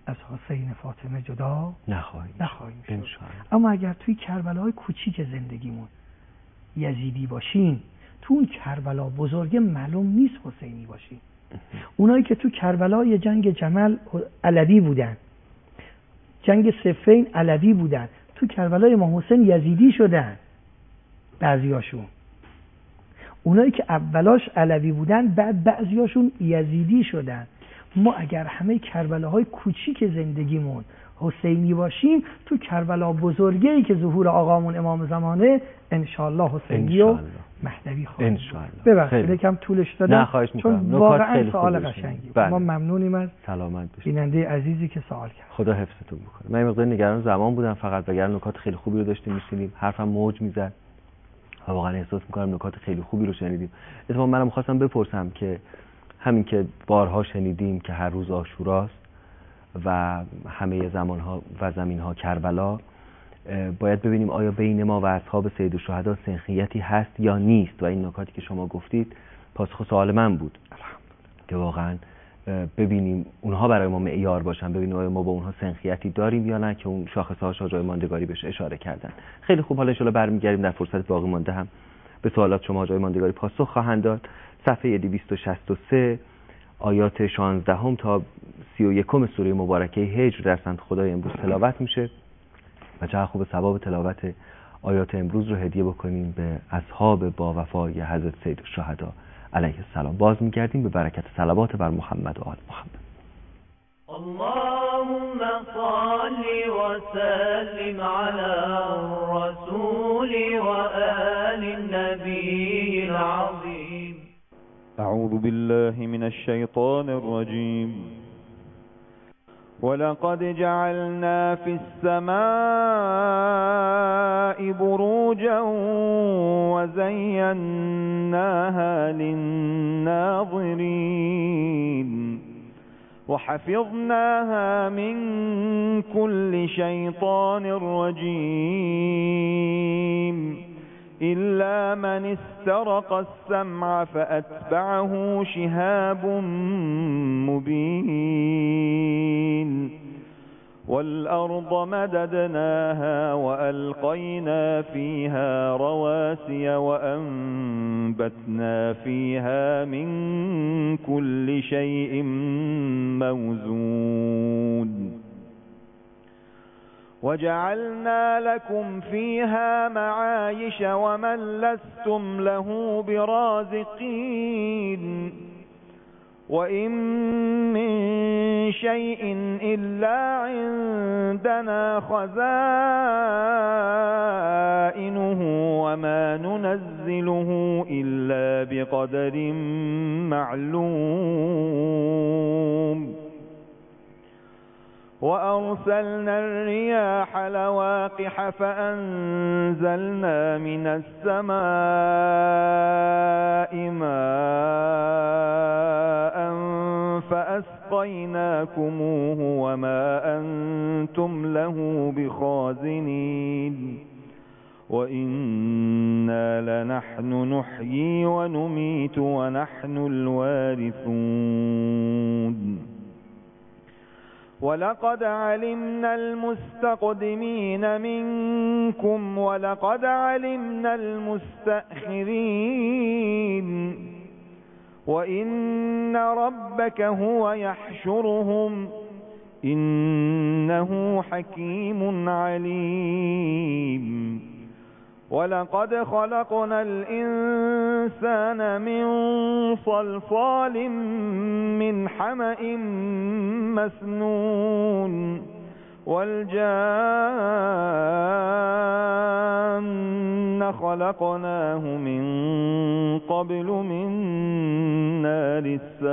از حسین فاطمه جدا نخواهیم نخواهیم شد. انشاءالله. اما اگر توی کربلاهای کوچیک زندگیمون یزیدی باشیم، تو اون کربلا بزرگ معلوم نیست حسینی باشیم. اونایی که تو کربلای جنگ جمل علوی بودن، جنگ صفین علوی بودن، تو کربلای امام حسین یزیدی شدن بعضیاشون. اونایی که اولاش علوی بودن بعد بعضیاشون یزیدی شدن. ما اگر همه کربلاهای کوچیک زندگیمون حسینی باشیم، تو کربلا بزرگی که ظهور آقامون امام زمانه انشالله حسینی و مهدوی خواهیم. ببخشید یکم طولش دادم چون واقعا سوال قشنگی. ما ممنونیم از سلامت باشید بیننده عزیزی که سوال کرد. خدا حفظتون بکنه. من مقدار نگران زمان بودم فقط، وگرنه نکات خیلی خوبی رو داشتیم می‌شنیدیم. حرفم موج میزد. واقعا احساس می‌کنم نکات خیلی خوبی رو شنیدیم. اتفاقا منم می‌خواستم بپرسم که همین که بارها شنیدیم که هر روز عاشوراست و همه زمانها و زمینها کربلا، باید ببینیم آیا بین ما و اصحاب سید الشهدا سنخیتی هست یا نیست. و این نکاتی که شما گفتید پاسخ سوال من بود که واقعا ببینیم اونها برای ما معیار باشن، ببینیم آیا ما با اونها سنخیتی داریم یا نه، که اون شاخصه‌ها شجاع ماندگاری بهش اشاره کردن. خیلی خوب، حالا ان شاءالله برمیگردیم در فرصت باقی مانده هم به سوالات شما شجاع ماندگاری پاسخ خواهند داد. صفحه دویست و شصت و سه آیات شانزده تا سی و یک سوره مبارکه هجر در سمت خدای امروز تلاوت میشه و چه خوب ثواب تلاوت آیات امروز رو هدیه بکنیم به اصحاب با وفای حضرت سید الشهدا علیه السلام. باز میگردیم به برکت صلوات بر محمد و آل محمد. اللهم صل وسلم على الرسول وآل النبي العظيم. أعوذ بالله من الشيطان الرجيم. ولقد جعلنا في السماء بروجا وزيناها للناظرين وحفظناها من كل شيطان رجيم إلا من استرق السمع فأتبعه شهاب مبين والأرض مددناها وألقينا فيها رواسي وأنبتنا فيها من كل شيء موزون وجعلنا لكم فيها معايش ومن لستم له برازقين وإن من شيء إلا عندنا خزائنه وما ننزله إلا بقدر معلوم وأرسلنا الرياح لواقح فأنزلنا من السماء ماء فأسقيناكموه وما أنتم له بخازنين وإنا لنحن نحيي ونميت ونحن الوارثون ولقد علمنا المستقدمين منكم ولقد علمنا المستأخرين وإن ربك هو يحشرهم إنه حكيم عليم ولقد خلقنا الإنسان من صلصال من حمأ مسنون والجان خلقناه من قبل من نار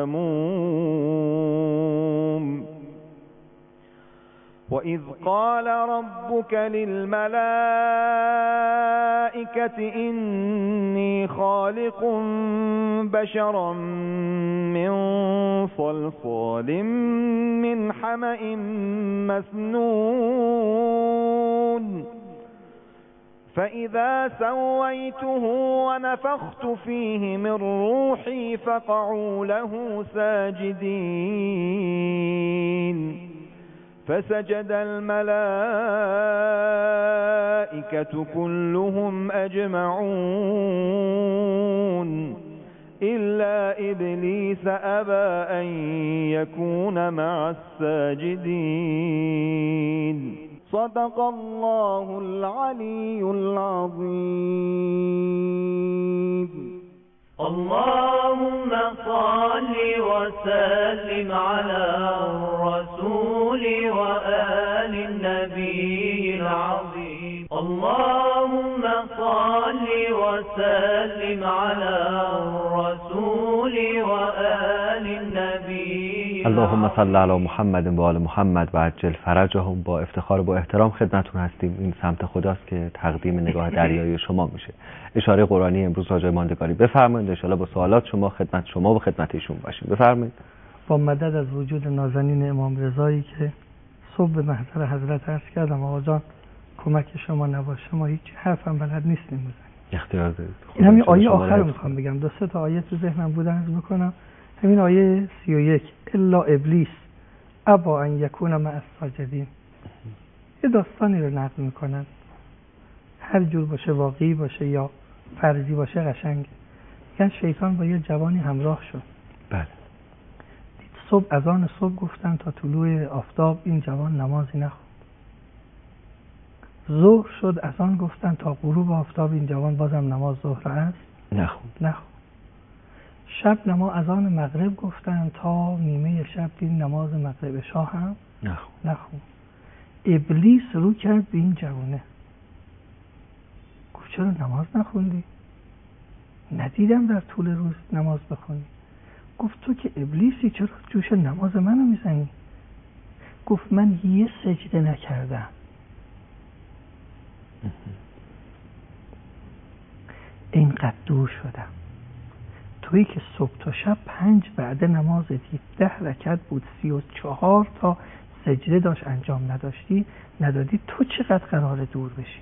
السموم وإذ قال ربك للملائكة إني خالق بشرا من صلصال من حمأ مسنون فإذا سويته ونفخت فيه من روحي فقعوا له ساجدين فسجد الملائكة كلهم أجمعون إلا إبليس أبى أن يكون مع الساجدين. صدق الله العلي العظيم. اللهم صل وسلم على الرسول وآل النبي العظيم. اللهم صل وسلم على الرسول وآل النبي. اللهم صل علی محمد و آل محمد و عجل فرجهم. با افتخار و با احترام خدمتتون هستیم. این سمت خداست که تقدیم نگاه دریایی شما میشه. اشاره قرآنی امروز راجع ماندگاری بفرمایید. ان شاءالله با سوالات شما خدمت شما و خدمت ایشون باشیم. بفرمایید. با مدد از وجود نازنین امام رضایی که صبح به محضر حضرت عرض کردم آقا جان کمک شما نباشه ما هیچ حرفم بلد نیستیم بزنیم. اختیار دارید. این همین آیه آخر رو میخوام بگم. دو سه تا آیه تو ذهنم بود عرض بکنم. همین آیه سی و یک الا ابلیس ابا ان یکون مع الساجدین. یه داستانی رو نقل میکنن، هر جور باشه، واقعی باشه یا فرضی باشه قشنگه. میگن شیطان با یه جوانی همراه شد. بله. دید صبح اذان صبح گفتن تا طلوع آفتاب این جوان نمازی نخوند. ظهر شد اذان گفتن تا غروب آفتاب این جوان بازم نماز ظهر است نخوند. نخوند. شب نما اذان مغرب گفتن تا نیمه شب این نماز مغرب شاه هم نخوند. نخوند. ابلیس رو کرد به این جوانه، گفت چرا نماز نخوندی؟ ندیدم در طول روز نماز بخونی. گفت تو که ابلیسی چرا جوش نماز منو میزنی؟ گفت من یه سجده نکردم. اینقدر دور شدم. تویی که صبح تا شب پنج بعد نماز دید ده رکعت بود سی و چهار تا سجده داشت انجام نداشتی ندادی، تو چقدر قراره دور بشی؟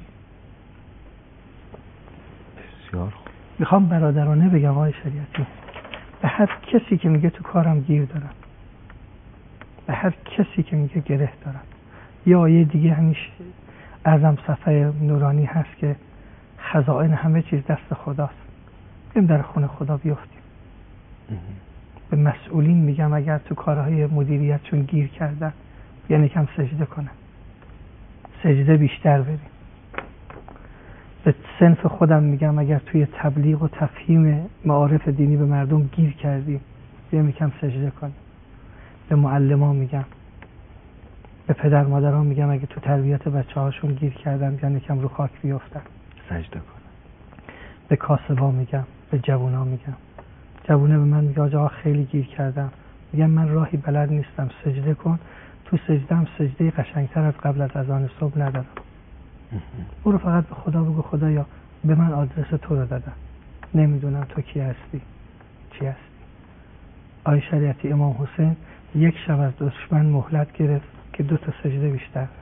بسیار خوب. میخوام برادرانه بگم آقای شریعتی، به هر کسی که میگه تو کارم گیر دارم، به هر کسی که میگه گره دارم، یا آیه دیگه همیشه ازم صفحه نورانی هست که خزائن همه چیز دست خداست. بریم در خونه خدا بیفتیم. به مسئولین میگم اگر تو کارهای مدیریتشون گیر کردن یعنی کم سجده کنن، سجده بیشتر بریم. به صنف خودم میگم اگر توی تبلیغ و تفهیم معارف دینی به مردم گیر کردیم بیایم یکم سجده کنیم. به معلمان میگم، به پدر مادران میگم اگه تو تربیت بچه هاشون گیر کردن بیان یکم رو خاک بیافتن سجده کنن. به کاسبا میگم، به جوونا میگم. جوونه به من میگه آقا خیلی گیر کردم، میگم من راهی بلد نیستم، سجده کن. تو سجده هم سجده قشنگتر از قبل از اذان صبح ندارم. برو فقط به خدا بگو خدایا به من آدرس تو رو دادم، نمیدونم تو کی هستی چی هستی. آیه شریعتی امام حسین یک شب از دشمن مهلت گرفت که دو تا سجده بیشتر بره.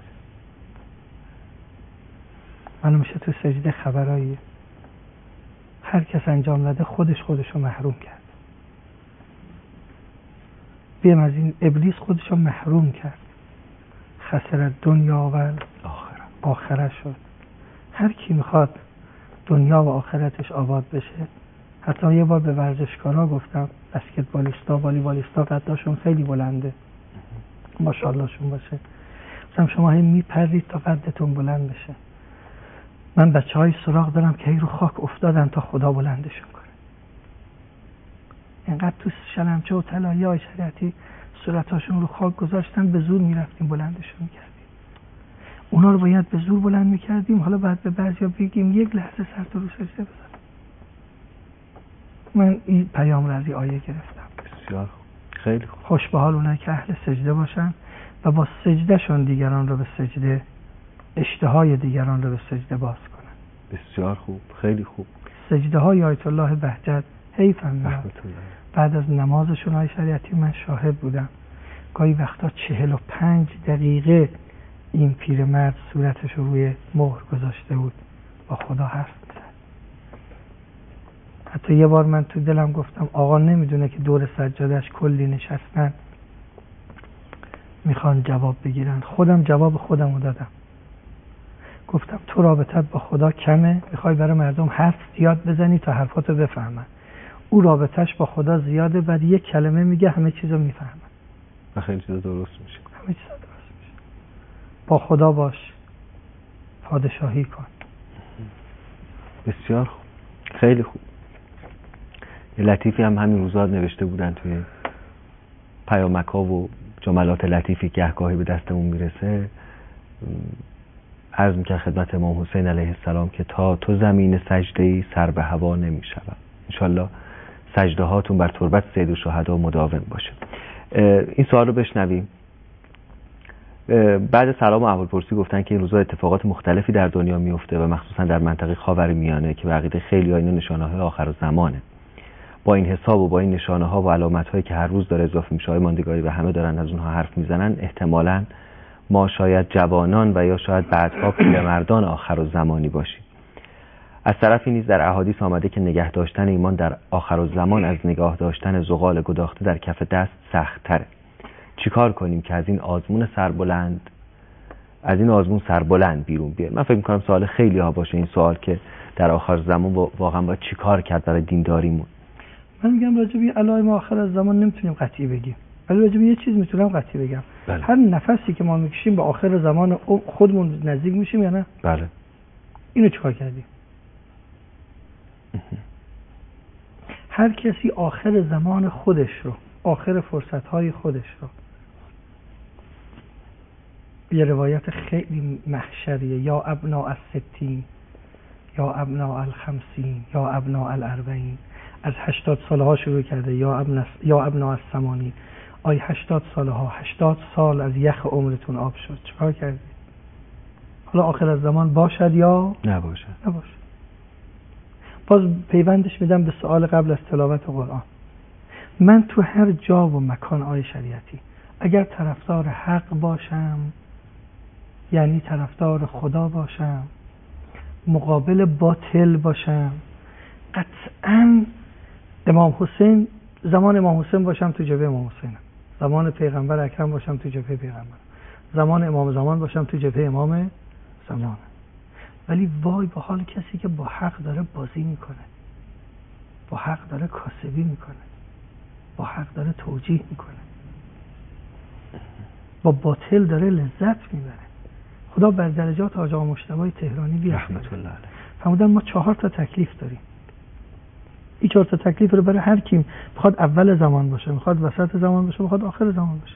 منو میشه تو سجده خبراییه. هر کس انجام نده خودش خودشو محروم کرد. بیم از این ابلیس خودشو محروم کرد. خسر دنیا و آخرت آخرت شد. هر کی میخواد دنیا و آخرتش آباد بشه، حتی یه بار به ورزشکارا گفتم، بسکتبالیستا، والیبالیستا قداشون خیلی بلنده ماشاءالله شون باشه، گفتم شما هی میپرید تا قدتون بلند بشه. من بچه های سراغ دارم که هی رو خاک افتادن تا خدا بلندشون کنه. اینقدر تو شلمچه و طلایه های شریعتی صورتاشون رو خاک گذاشتن، به زور میرفتیم بلندشون میکردیم. اونا رو باید به زور بلند میکردیم، حالا بعد به بعضیا بگیم یک لحظه سر تو رو سجده بزن. من این پیام رو از این آیه گرفتم. بسیار خیلی خوب. خوش به حال اونایی که اهل سجده باشن و با سجدهشون دیگران رو به سجده، اشتهای دیگران رو به سجده باز کنن. بسیار خوب، خیلی خوب. سجده های آیت الله بهجت حیفم میاد. بعد از نمازشون های شریعتی من شاهد بودم، گاهی وقتا چهل و پنج دقیقه این پیرمرد صورتش رو روی مهر گذاشته بود با خدا حرف میزد. حتی یه بار من تو دلم گفتم آقا نمیدونه که دور سجادش کلی نشستن، میخوان جواب بگیرن. خودم جواب خودم رو دادم، گفتم تو رابطت با خدا کمه، میخوای برای مردم حرف زیاد بزنی تا حرفاتو بفهمن. او رابطش با خدا زیاده، بعد یک کلمه میگه همه چیزو میفهمن و خیلی چیزا درست میشه. همه چیزا درست میشه. با خدا باش، پادشاهی کن. بسیار خوب، خیلی خوب. یه لطیفی هم همین روزا نوشته بودن توی پیامک‌ها و جملات لطیفی که گهگاهی به دستمون میرسه. عرض می‌کرد خدمت امام حسین علیه السلام که تا تو زمین سجده‌ای سر به هوا نمی‌شوم. انشالله سجده هاتون بر تربت سید الشهدا مداوم باشه. این سوال رو بشنویم. بعد سلام و احوالپرسی گفتن که این روزا اتفاقات مختلفی در دنیا میفته و مخصوصا در منطقه خاورمیانه که به عقیده خیلی‌ها اینا نشانه‌های آخرالزمانه. با این حساب و با این نشانه‌ها و علامت‌هایی که هر روز داره اضافه میشه، ماندگاری و همه دارن از اونها حرف میزنن، احتمالاً ما شاید جوانان و یا شاید بعدها پیرمردان آخرالزمانی باشیم. از طرفی نیز در احادیث آمده که نگه داشتن ایمان در آخرالزمان از نگاه داشتن زغال گداخته در کف دست سخت‌تره. چیکار کنیم که از این آزمون سربلند از این آزمون سربلند بیرون بیایم؟ من فکر می‌کنم سوال خیلی ها باشه این سوال که در آخر زمان واقعا باید چیکار کرد برای دینداریمون. من میگم راجع به علائم آخر از زمان نمیتونیم قطعی بگیم، ولی راجع به یه چیز میتونم قطعی بگم. بله. هر نفسی که ما میکشیم به آخر زمان خودمون نزدیک میشیم یا نه؟ بله. اینو چیکار کردیم؟ هر کسی آخر زمان خودش رو، آخر فرصت‌های خودش رو، یه روایت خیلی محشریه، یا ابناء الستین یا ابناء الخمسین یا ابناء الاربعین، از هشتاد سالها شروع کرده، یا ابن یا ابناء الثمانین. آی هشتاد سالها، هشتاد سال از یخ عمرتون آب شد، چیکار کردید؟ حالا آخر از زمان باشد یا نباشد؟ نباشد. باز پیوندش میدم به سوال قبل از تلاوت قرآن. من تو هر جا و مکان آی شریعتی اگر طرفدار حق باشم، یعنی طرفدار خدا باشم، مقابل باطل باشم، قطعاً امام حسین، زمان امام حسین باشم تو جبهه امام حسینم، زمان پیغمبر اکرم باشم تو جبهه پیغمبر، زمان امام زمان باشم تو جبهه امام زمان. ولی وای با حال کسی که با حق داره بازی میکنه، با حق داره کاسبی میکنه، با حق داره توجیه میکنه، با باطل داره لذت میبره. خدا بر درجات حاج آقا مجتبی تهرانی بیاد رحمت الله علیه فرمودن ما چهار تا تکلیف داریم. این چهار تا تکلیف رو برای هر کی میخواد اول زمان باشه، میخواد وسط زمان باشه، میخواد آخر زمان باشه.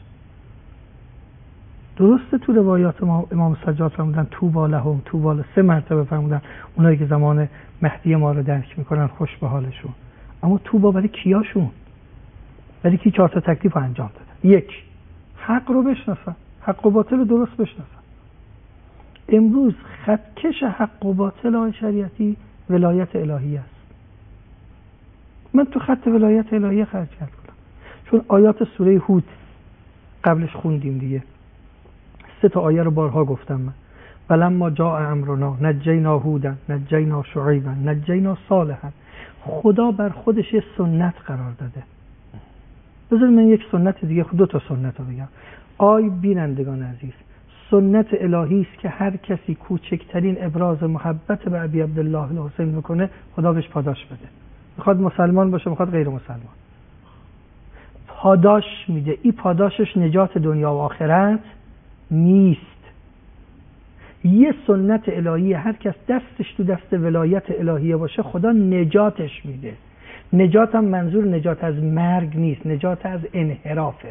درسته تو روایات ما امام سجاد فرمودن طوبی لهم، طوبی، سه مرتبه فرمودن اونایی که زمان مهدی ما رو درک میکنن خوش به حالشون. اما طوبی برای کیاشون؟ برای کی چهار تا تکلیف رو انجام دادن؟ یک، حق رو بشناسن، حق و باطل رو درست بشناسن. امروز خطکش حق و باطل آن شریعتی ولایت الهی است. من تو خط ولایت الهی خرج کردم، چون آیات سوره هود قبلش خوندیم دیگه. سه تا آیه رو بارها گفتم من. ولما جاء امرنا نجینا هودا نجینا شعیبا نجینا صالحا. خدا بر خودش یه سنت قرار داده. بذار من یک سنت دیگه، دو تا سنت رو بگم. آی بینندگان عزیز، سنت الهی است که هر کسی کوچکترین ابراز محبت به ابی عبدالله الحسین میکنه خدا بهش پاداش بده. میخواد مسلمان باشه، میخواد غیر مسلمان، پاداش میده. این پاداشش نجات دنیا و آخرت نیست. یه سنت الهی، هر کس دستش تو دست ولایت الهیه باشه خدا نجاتش میده. نجات هم منظور نجات از مرگ نیست، نجات از انحرافه.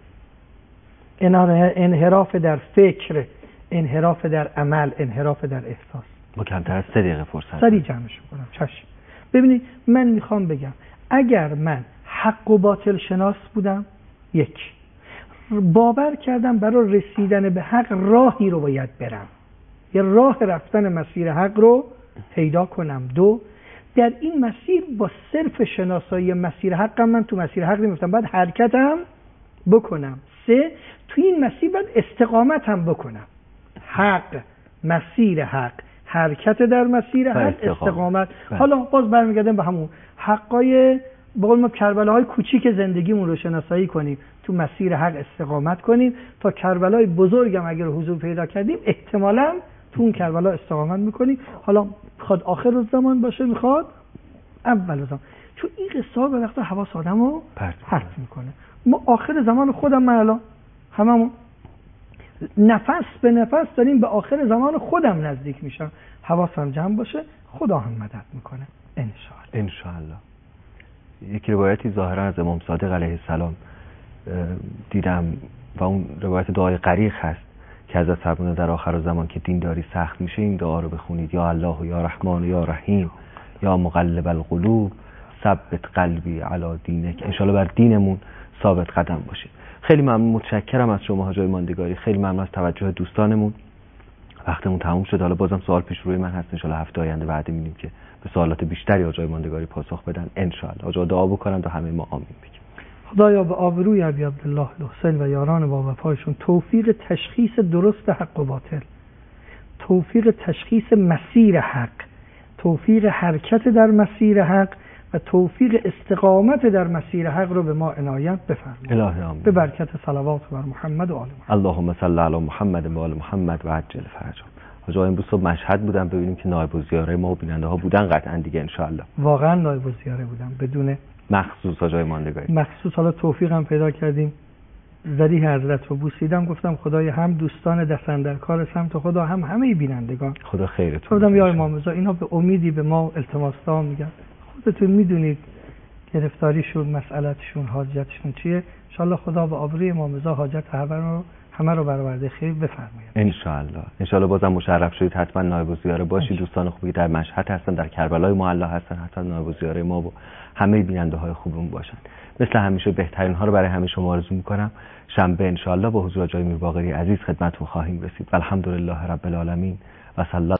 انحراف در فکر، انحراف در عمل، انحراف در احساس. ما کمتر از سه دقیقه فرصت سریع جمعش میکنم. چشم. ببینید من میخوام بگم اگر من حق و باطل شناس بودم، یک، باور کردم برای رسیدن به حق راهی رو باید برم، یه راه رفتن مسیر حق رو پیدا کنم. دو، در این مسیر با صرف شناسایی مسیر حقم من تو مسیر حق نمیفتم، باید حرکتم بکنم. سه، تو این مسیر باید استقامت هم بکنم. حق، مسیر حق، حرکت در مسیر حق، استقامت. بله. حالا باز برمیگردم به همون حقای به قول ما کربلاهای کوچیک زندگیمون رو شناسایی کنیم، تو مسیر حق استقامت کنیم تا کربلای بزرگم اگر حضور پیدا کردیم احتمالاً تو اون کربلا استقامت میکنیم. حالا میخواد آخر زمان باشه، میخواد اول زمان، چون این قصه ها به وقت حواس آدم رو پرت میکنه. ما آخر زمان خودم، من الان هممون نفس به نفس داریم به آخر زمان خودم نزدیک میشم، حواسم جمع باشه، خدا هم مدد میکنه انشاءالله. انشاءالله. یک روایتی ظاهرا از امام صادق علیه السلام دیدم و اون روایت دعای غریق هست که از فرموده در آخر زمان که دینداری سخت میشه این دعا رو بخونید: یا الله و یا رحمان و یا رحیم یا مقلب القلوب ثبت قلبی علی دینک. انشالله بر دینمون ثابت قدم باشید. خیلی ممنون، متشکرم از شما حاج آقای ماندگاری، خیلی ممنون از توجه دوستانمون. وقتمون تموم شد. حالا بازم سوال پیش روی من هست، انشالله هفته آینده وعده میدیم که به سوالات بیشتری حاج آقای ماندگاری پاسخ بدن انشالله. حاج آقا دعا بکنن تا همه ما آمین بگیم. خدایا به آبروی ابی عبدالله الحسین و یاران با وفایشون توفیق تشخیص درست حق و باطل، توفیق تشخیص مسیر حق، توفیق حرکت در مسیر حق و توفیق استقامت در مسیر حق رو به ما عنایت بفرمایید. الهی آمین. به برکت صلوات بر محمد و آل محمد. اللهم صل علی محمد و آل محمد و عجل فرجهم. حاج آقا امروز صبح مشهد بودم، ببینیم که نایب الزیاره ما و بیننده ها بودن قطعا دیگه انشاءالله. واقعا نایب الزیاره بودم بدون مخصوص حاج آقای ماندگاری. مخصوص حالا توفیقم پیدا کردیم، ذریح حضرت رو بوسیدم، گفتم خدای هم دوستان دست اندر کار سمت خدا هم همه بینندگان خدا خیرتون. گفتم یا امام رضا اینا به امیدی به ما التماس ها میگن، خودتون میدونید گرفتاریشون، مسئلهشون، حاجتشون چیه. ان شاء الله خدا به آبروی امام رضا حاجت همه رو همه رو برآورده خیر بفرماید ان شاء الله. ان شاء الله بازم مشرف شدید، حتما نایب الزیاره باشید. دوستان خوبی در مشهد هستن، در کربلای معلا هستن، حتما نایب الزیاره ما و همه بیننده های خوبمون باشن. مثل همیشه بهترین ها رو برای همه شما آرزو میکنم. شنبه ان شاء الله با حضور جای میر باقری عزیز خدمتتون خواهیم رسید. الحمدلله رب العالمین و صلی